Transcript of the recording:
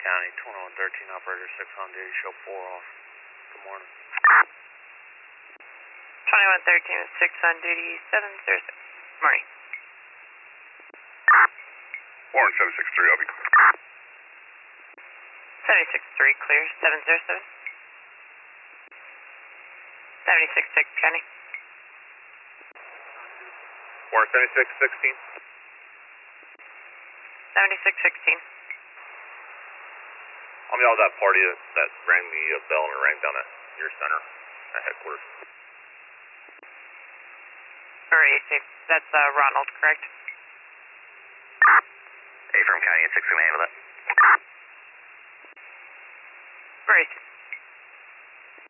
County, 2113, operator 6 on duty, show 4 off. Good morning. 2113 with 6 on duty, 706. Morning. Warren 763, I'll be 763 clear, 707. 766 County. Warren 7616. 7616. I'll meet all that party that rang me a bell and it rang down at your center at headquarters. Alright, that's Ronald, correct? Hey, from County at 6, we may handle that. Right.